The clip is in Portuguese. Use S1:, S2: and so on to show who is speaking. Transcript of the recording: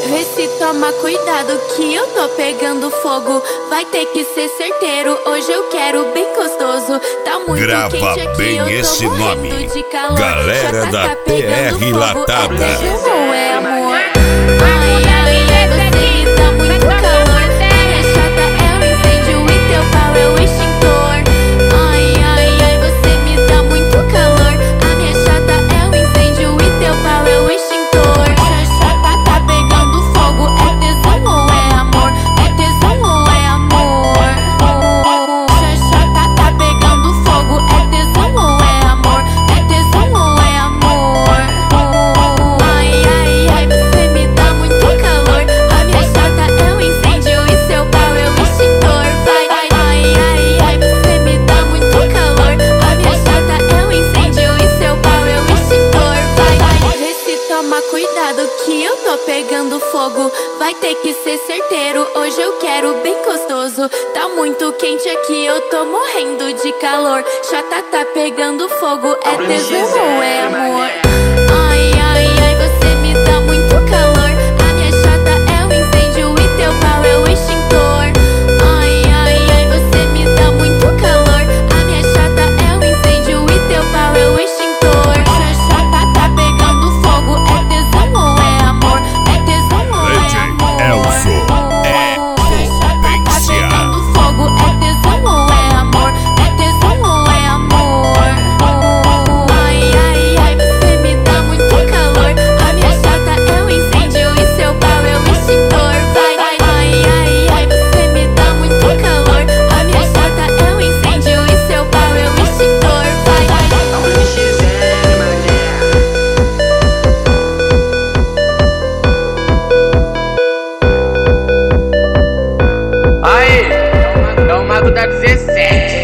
S1: Vê se toma cuidado que eu tô pegando fogo. Vai ter que ser certeiro, hoje eu quero bem gostoso. Tá muito
S2: Grava
S1: quente aqui,
S2: bem
S1: eu tô
S2: esse
S1: morrendo
S2: nome.
S1: de calor.
S2: Galera
S1: Já
S2: da
S1: pegando
S2: PR
S1: fogo.
S2: Latada.
S1: É beijo ou é amor? Ai, ai, ai, você me dá muito calor. Minha chata é o incêndio e teu pau é o extintor. Ai, ai, ai, você me dá muito calor. A minha chata é o incêndio e teu pau é o extintor. Minha chata tá pegando fogo. É tesão ou é amor? É tesão ou é amor? Minha chata tá pegando fogo. É tesão ou é amor? É tesão ou é amor? Ai, ai, ai, você me dá muito calor. A minha chata é um incêndio e seu pau é o extintor. Vai, ai, ai, ai, ai, você me dá muito calor. A minha chata é um incêndio e seu pau é o extintor. Vai, vê se toma cuidado que eu tô pegando fogo. Vai ter que ser certeiro, hoje eu quero bem gostoso. Tá muito quente aqui, eu tô morrendo de calor. Chata tá pegando fogo, é tesão ou é amor? Ai, ai, ai, você me dá muito calor. A minha chata é o incêndio e teu pau é o extintor. Ai, ai, ai, você me dá muito calor. A minha chata é o incêndio e teu pau é o extintor. Minha chata tá pegando fogo, é tesão ou é amor? É tesão ou é amor?
S2: Elzo é
S1: Minha chata tá
S2: potência.
S1: pegando fogo, é tesão ou é amor? É tesão ou é amor? Ai, ai, ai, você me dá muito calor. A minha chata é um incêndio e seu pau é o extintor. Vai, ai, ai, ai, você me dá muito calor. A minha chata é um incêndio e seu pau é o extintor. Vai,
S3: Aí, é o Mago da 17.